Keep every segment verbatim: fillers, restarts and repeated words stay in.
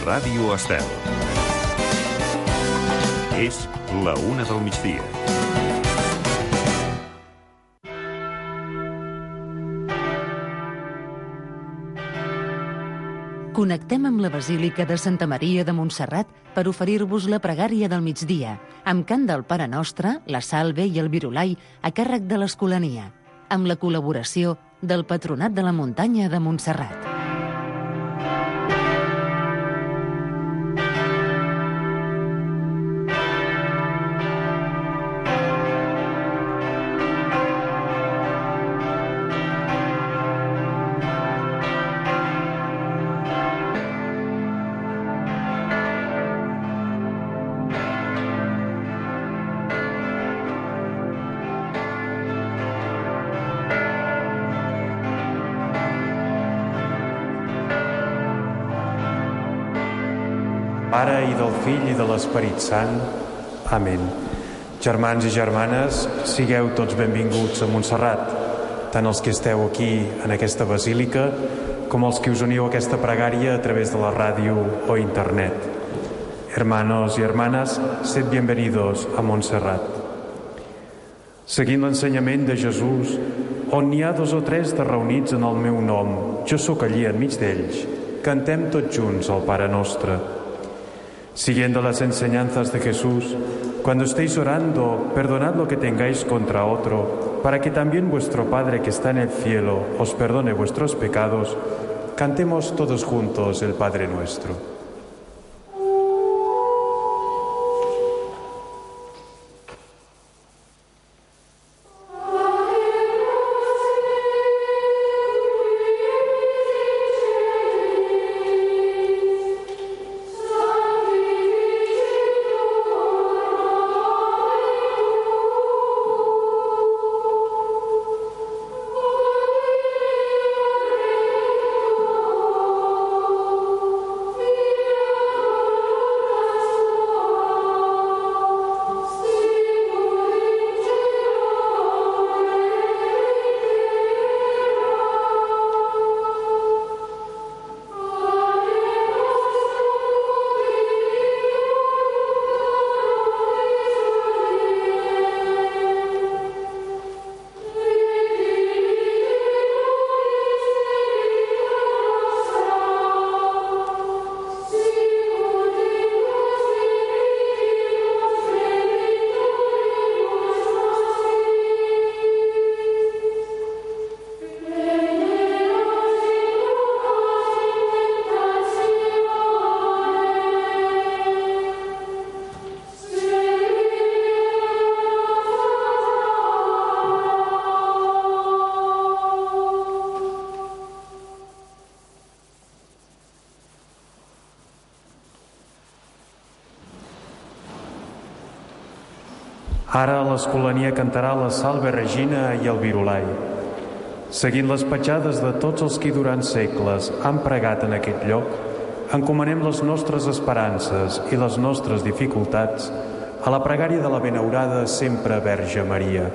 Ràdio Estel. És la una del migdia. Connectem amb la Basílica de Santa Maria de Montserrat per oferir-vos la pregària del migdia, amb cant del Pare Nostre, la Salve i el Virulai a càrrec de l'Escolania, amb la col·laboració del Patronat de la Muntanya de Montserrat. Pare i del Fill i de l'Esperit Sant. Amén. Germans i germanes, sigueu tots benvinguts a Montserrat, tant els que esteu aquí en aquesta basílica com els que us uniu a aquesta pregària a través de la ràdio o internet. Hermanos y hermanas, sed bienvenidos a Montserrat. Seguint l'ensenyament de Jesús, on n'hi ha dos o tres de reunits en el meu nom, jo sóc allí enmig d'ells. Cantem tots junts el Pare Nostre. Siguiendo las enseñanzas de Jesús, cuando estéis orando, perdonad lo que tengáis contra otro, para que también vuestro Padre que está en el cielo os perdone vuestros pecados. Cantemos todos juntos el Padre Nuestro. Ara l'Escolania cantarà la Salve Regina i el Virulai. Seguint les petjades de tots els que durant segles han pregat en aquest lloc, encomanem les nostres esperances i les nostres dificultats a la pregària de la benaurada sempre Verge Maria.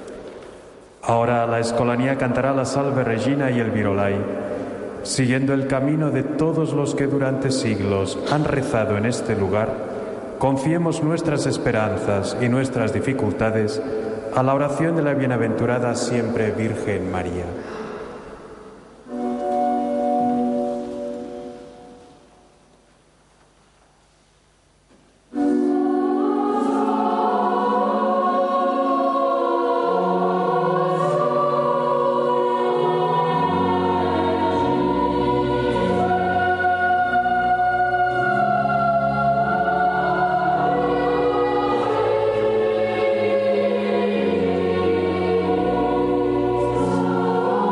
Ahora la Escolania cantará la Salve Regina y el Virulai, siguiendo el camino de todos los que durante siglos han rezado en este lugar. Confiemos nuestras esperanzas y nuestras dificultades a la oración de la bienaventurada siempre Virgen María. Oh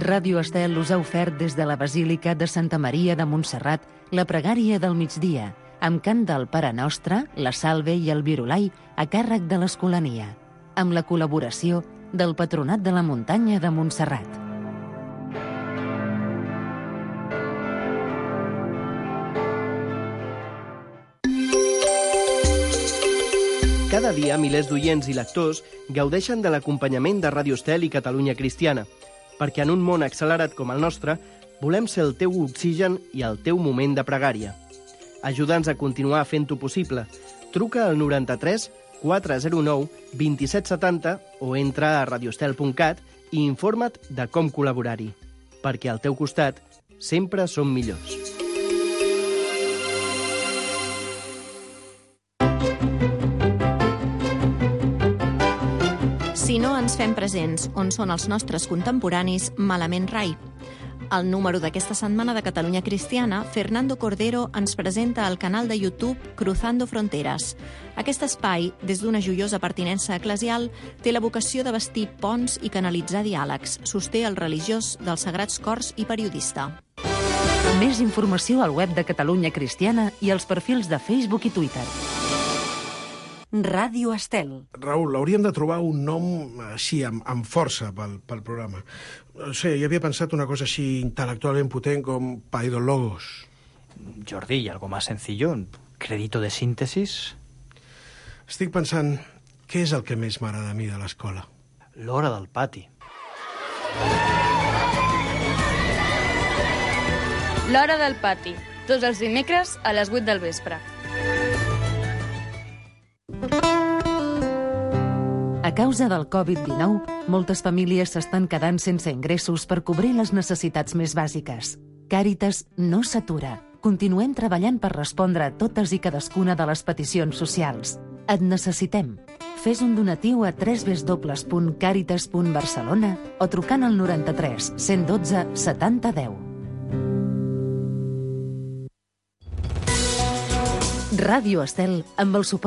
Ràdio Estel us ha ofert des de la Basílica de Santa Maria de Montserrat la pregària del migdia, amb cant del Pare Nostre, la Salve i el Virulai a càrrec de l'Escolania, amb la col·laboració del Patronat de la Muntanya de Montserrat. Cada dia, milers d'oients i lectors gaudeixen de l'acompanyament de Ràdio Estel i Catalunya Cristiana, perquè en un món accelerat com el nostre, volem ser el teu oxigen i el teu moment de pregària. Ajuda'ns a continuar fent-ho possible. Truca al noranta-tres quatre zero nou vint set setanta o entra a radiostel punt cat i informa't de com col·laborar-hi. Perquè al teu costat sempre som millors. Si no ens fem presents on són els nostres contemporanis, malament rai. Al número d'aquesta setmana de Catalunya Cristiana, Fernando Cordero ens presenta al canal de YouTube Cruzando Fronteras. Aquest espai, des d'una joiosa pertinença eclesial, té la vocació de bastir ponts i canalitzar diàlegs, sosté el religiós dels Sagrats Cors i periodista. Més informació al web de Catalunya Cristiana i als perfils de Facebook i Twitter. Ràdio Estel. Raül, hauríem de trobar un nom així, amb, amb força pel, pel programa. No sé, jo havia pensat una cosa així intel·lectualment potent com Paidologos. Jordi, ¿y algo más sencillo? ¿Crédito de síntesis? Estic pensant, què és el que més m'agrada a mi de l'escola? L'hora del pati. L'hora del pati, tots els dimecres a les vuit del vespre. A causa del covid dinou, moltes famílies s'estan quedant sense ingressos per cobrir les necessitats més bàsiques. Càritas no s'atura. Continuem treballant per respondre a totes i cadascuna de les peticions socials. Et necessitem. Fes un donatiu a w w w punt càritas punt barcelona o trucant al noranta-tres cent dotze setanta deu. Ràdio Estel, amb el suport